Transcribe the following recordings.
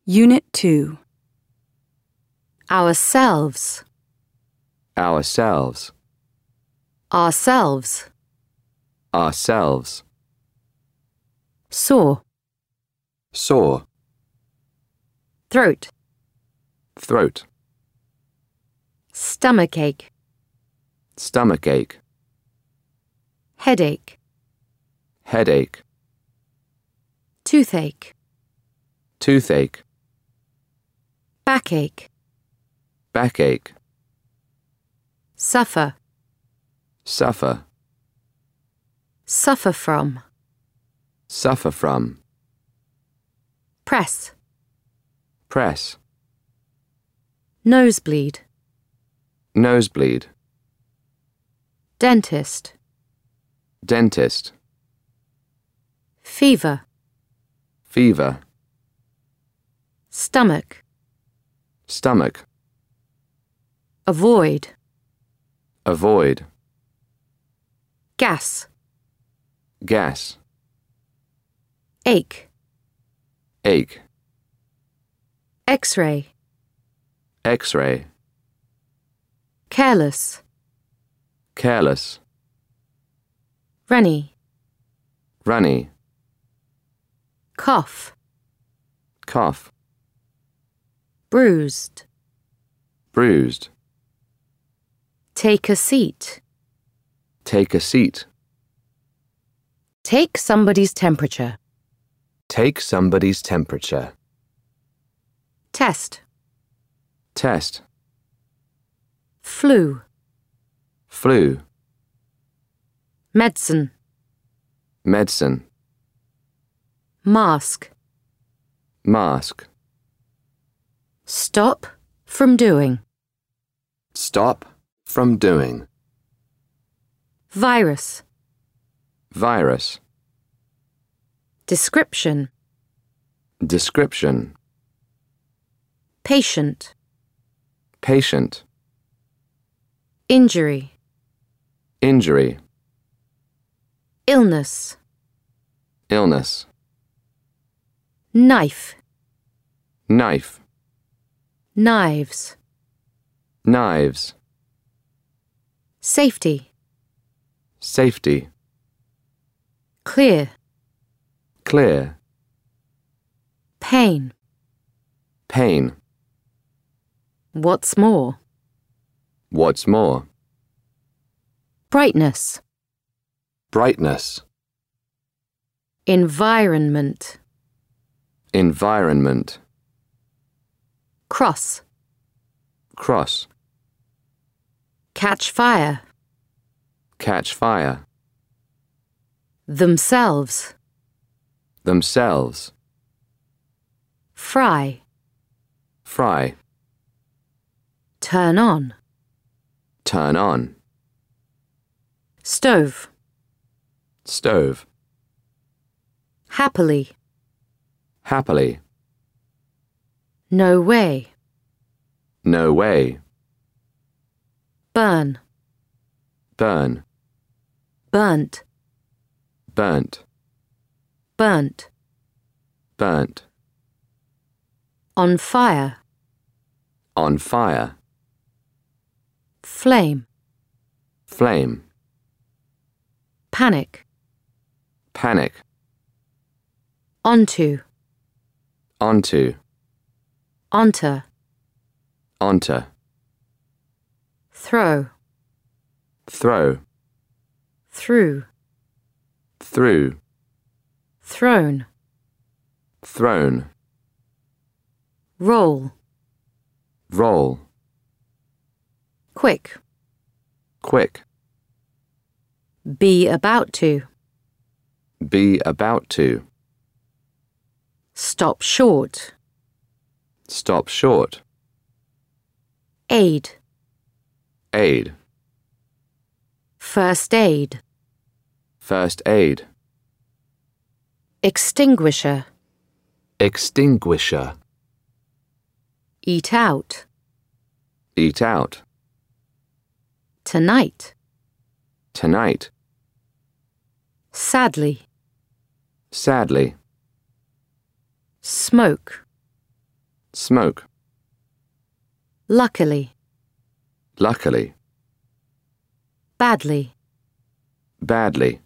Unit 2. Ourselves. Ourselves. Ourselves. Ourselves. Sore. Sore. Throat. Throat. Stomachache. Stomachache. Headache. Headache. Toothache. Toothache. Backache. Backache. Suffer. Suffer. Suffer from. Suffer from. Press. Press. Nosebleed. Nosebleed. Dentist. Dentist. Fever. Fever. Stomach. Stomach. Avoid. Avoid. Gas. Gas. Ache. Ache. X-ray. X-ray. Careless. Careless. Runny. Runny. Cough. Cough. Bruised. Bruised. Take a seat. Take a seat. Take somebody's temperature. Take somebody's temperature. Test. Test. Flu. Flu. Medicine. Medicine. Mask. Mask. Stop from doing. Stop from doing. Virus. Virus. Description. Description. Patient. Patient. Injury. Injury. Illness. Illness. Knife. Knife. Knives. Knives. Safety. Safety. Clear. Clear. Pain. Pain. What's more? What's more? Brightness. Brightness. Environment. Environment. Cross. Cross. Catch fire. Catch fire. Themselves. Themselves. Fry. Fry. Turn on. Turn on. Stove. Stove. Happily. Happily. No way. No way. Burn. Burn. Burnt. Burnt. Burnt. Burnt. On fire. On fire. Flame. Flame. Panic. Panic. Onto. Onto. Onto. Onto. Throw. Throw. Through. Through. Thrown. Thrown. Roll. Roll. Quick. Quick. Be about to. Be about to. Stop short. Stop short. Aid. Aid. First aid. First aid. Extinguisher. Extinguisher. Eat out. Eat out. Tonight. Tonight. Sadly. Sadly. Smoke. smoke, luckily, luckily, badly, badly,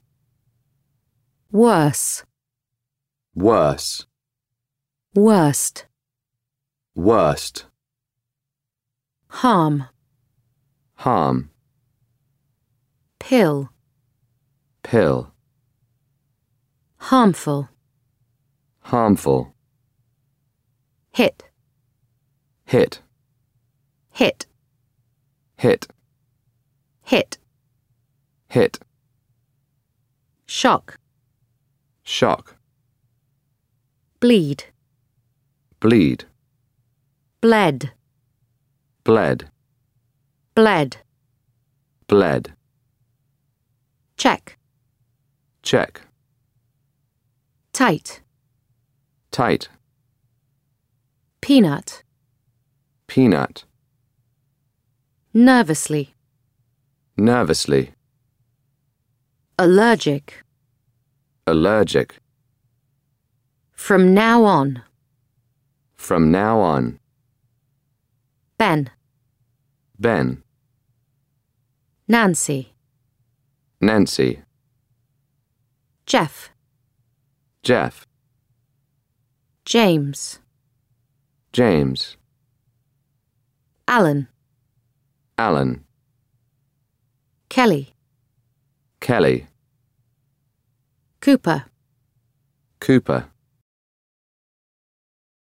worse, worse, worst, worst, harm, harm, pill, pill, harmful, harmful, hit, hit, hit, hit, hit, hit, shock, shock, bleed, bleed, bled, bled, bled, bled, check, check, tight, tight, peanut, peanut, nervously, nervously, allergic, allergic, from now on, from now on, Ben, Ben, Nancy, Nancy, Jeff, Jeff, James, James, Alan, Alan, Kelly, Kelly, Cooper, Cooper,